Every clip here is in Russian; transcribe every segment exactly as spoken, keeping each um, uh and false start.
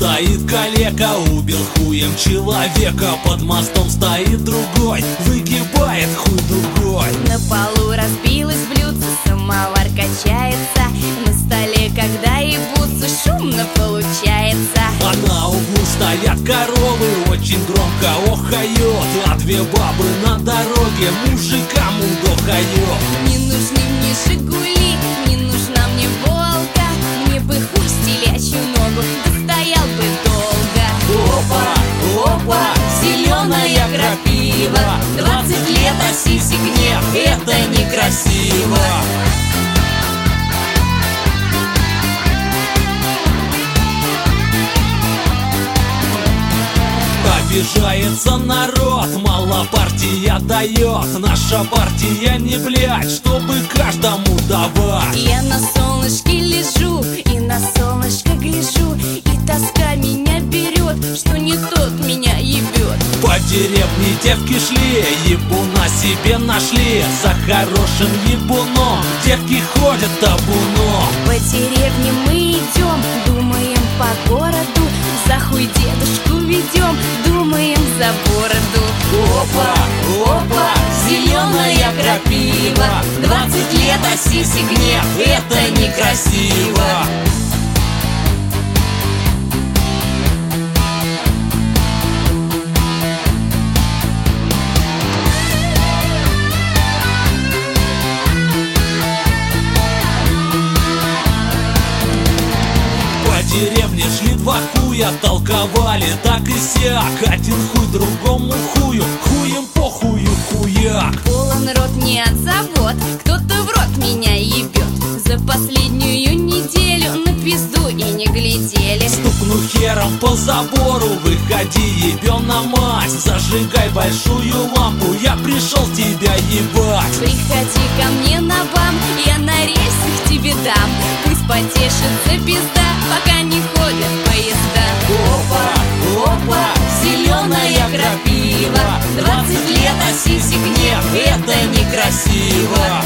стоит калека, убил хуем человека. Под мостом стоит другой, выгибает хуй другой. На полу разбилось блюдце, самовар качается. На столе, когда ебутся, шумно получается. А на углу стоят коровы, очень громко охают. А две бабы на дороге мужикам удохают. Не нужны мне жигули, не нужна мне волга. Мне бы хуй в телячью ногу, да стоял бы долго. Опа, опа, зеленая крапива. Двадцать лет, а сисек нет, это некрасиво. Обижается народ, мало партия дает. Наша партия не блядь, чтобы каждому давать. Я на солнышке лежу и на солнышко гляжу, и тоска меня берет, что не тот меня ебет. По деревне девки шли, ебуна себе нашли. За хорошим ебуном девки ходят табуном. По деревне мы идем, думаем по городу. За хуй дедушку ведем, думаем за бороду. Опа, опа, зеленая крапива. Двадцать лет, а сисек нет, это некрасиво. По деревне шли два хуя, толковали так и сяк. Один хуй другому хую, хуем по хую хуяк. Полон рот не от забот, кто-то в рот меня ебет. За последнюю неделю на пизду и не глядели. Стукну хером по забору, выходи, ебёна мать. Зажигай большую лампу, я пришел тебя ебать. Приходи ко мне на бам, я на рельсах тебе дам. Пусть потешится пизда, пока не ходят поезда. Опа, опа, зеленая крапива. Двадцать лет, а сисек нет, это некрасиво.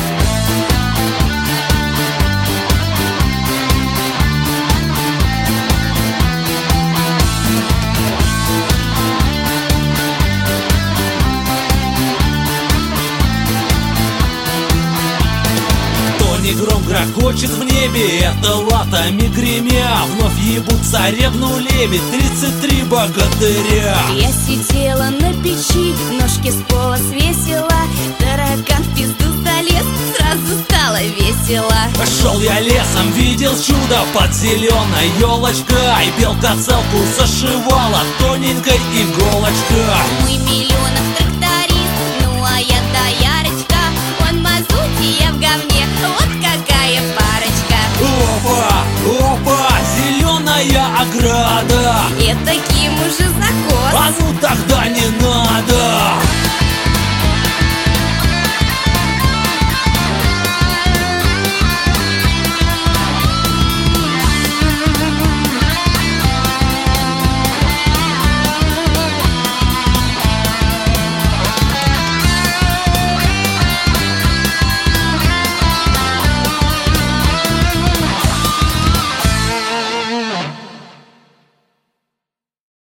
Гром грохочет в небе, это латами гремя. Вновь ебут царевну лебедь, тридцать три богатыря. Я сидела на печи, ножки с пола свесила. Таракан в пизду залез, сразу стало весело. Шел я лесом, видел чудо под зеленой елочкой. Белка целку зашивала тоненькой иголочкой. Мой миллионов тракторист, ну а я доярочка. Он мазут, и я в говне, вот какая парочка. Опа, опа, зеленая ограда. Это кем уже закос? А ну так